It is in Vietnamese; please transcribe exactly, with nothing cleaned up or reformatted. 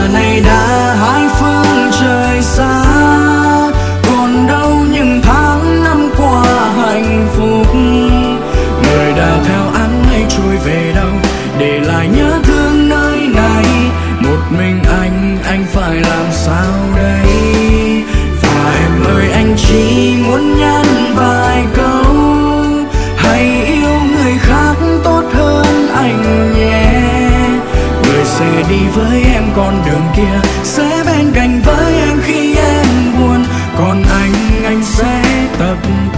giờ này đã hai phương trời xa, còn đâu những tháng năm qua hạnh phúc. Người đã theo áng mây trôi về đâu, để lại nhớ thương nơi này. Một mình anh, anh phải làm sao đây? Và em ơi, anh chỉ muốn nhắn vài câu: hãy yêu người khác tốt hơn anh nhé. Người sẽ đi với em con đường kia, sẽ bên cạnh với em khi em buồn. Còn anh, anh sẽ tập